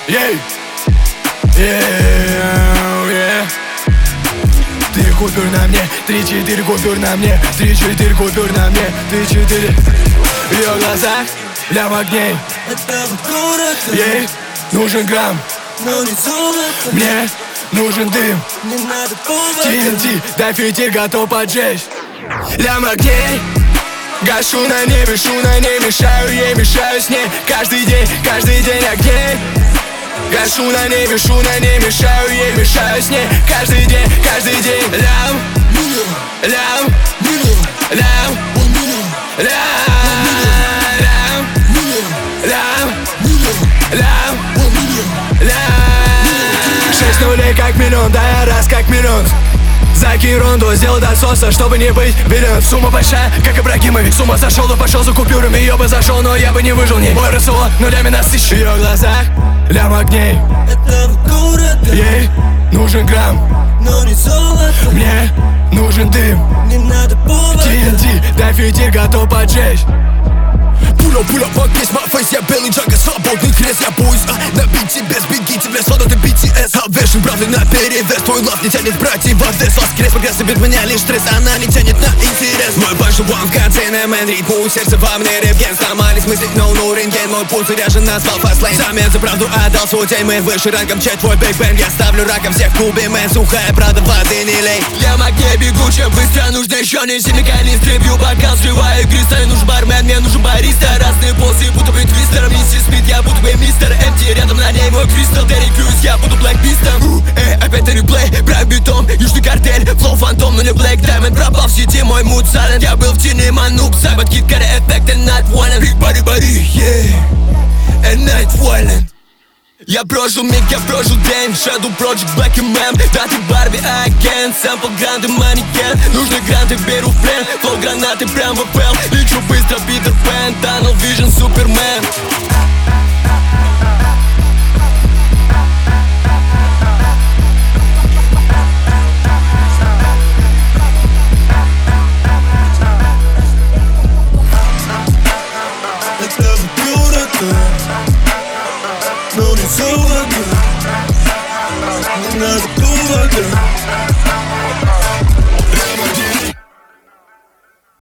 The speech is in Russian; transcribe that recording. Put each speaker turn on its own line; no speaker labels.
Ей! Ты купюр на мне, 3-4 купюр на мне, 3-4 купюр на мне, 3-4. В ее глазах лям огней. Ей нужен грамм,
но не золото.
мне нужен дым.
Не надо повода.
TNT, дай фитиль, готов поджечь. Лям огней. Гашу на небе, шуна, не мешаю ей, мешаю с ней. Каждый день огней. Гашу на небе, шуна, не мешаю ей, мешаю с ней. Каждый день лям, лям, лям, лям. 6 нулей как миллион, да я раз как миллион. Закинь ронду, сделал до соса, чтобы не быть белен. Сумма большая, как Ибрагимович. С ума сошел, да пошел за купюрами. Ее бы зашел, но я бы не выжил не. Мой рацион нулями насыщен. В ее глазах лям огней.
Этого города.
Ей нужен грамм,
но не золото.
мне нужен дым.
Не надо повода.
TNT, дай фитиль, готов поджечь.
Пуля, fuck есть my face. Я белый джага, свободный крест. Я боюсь, на бите без бегите. Бля, солдаты BTS. Обвешен правды на перевес. Твой лав не тянет братьев в Одесс. Воскрес, погасит меня лишь стресс. Она не тянет на интерес. Мой панчлайн в конце на мэн ритму. Сердце во мне ревген. Сломались мысли, но рентген. Мой пульс заряжен на асфальт фастлейн. Замен за правду отдал свой день. Мы выше ранком, чай твой биг бэнг. Я ставлю раком всех в клубе, мэн. Сухая правда, воды не лей.
Я магней бегучая, быстро нужно еще не сильный канистр. Бью бокал, срываю игристо. Нужен бармен, мне нужен бариста. Разные позы, будто бы твистер. Миссис Смит, я будто бы мистер МТ. Рядом на ней мой кристалл. Дерри Крюс, я буду блэкбистом. Опять реплей, прям битом. Южный картель, флоу фантом, но не Блэк Даймонд. Пропал в сети мой муд сайлент. Я был в тени, мануб, сайбат, кит-каре, эффект, and not violent. Big body, body, yeah, and not violent. Я прожил миг, я прожил день. Shadow Project, Black and Man. Да ты Барби, агент. Сэмпл, гранды, манекен. Нужны гранты, беру в плен. Флоу, гранаты, прям в АПЛ. Лечу быстро, Питер Пен. Tunnel Vision, Супермен.